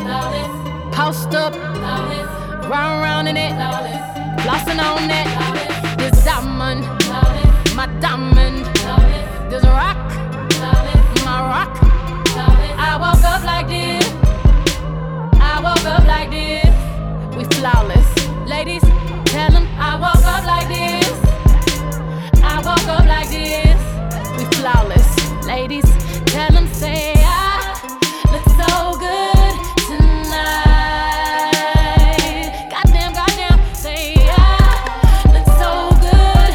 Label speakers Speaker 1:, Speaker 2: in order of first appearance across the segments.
Speaker 1: Post up, round in it, flossing on it. This diamond, my diamond. This rock, my rock. I woke up like this. I woke up like this. We flawless, ladies. Tell them I woke up like this. I woke up like this. We flawless, ladies. Tell them say I look so good tonight. Goddamn, say I look so good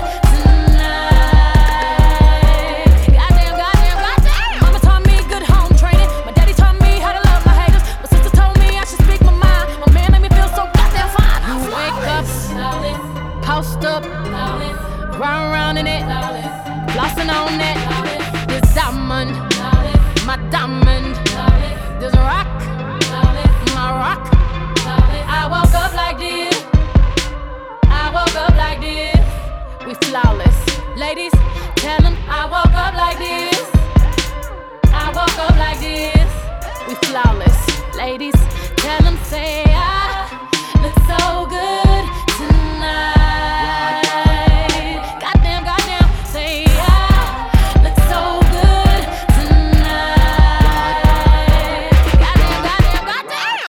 Speaker 1: tonight. Goddamn. Mama taught me good home training. My daddy taught me how to love my haters. My sister told me I should speak my mind. My man made me feel so goddamn fine. You wake up, post up, round in it, flossing on it. This diamond, my diamond. This rock, my rock. I woke up like this. I woke up like this. We flawless, ladies. Tell them I woke up like this. I woke up like this. We flawless, ladies. Tell them say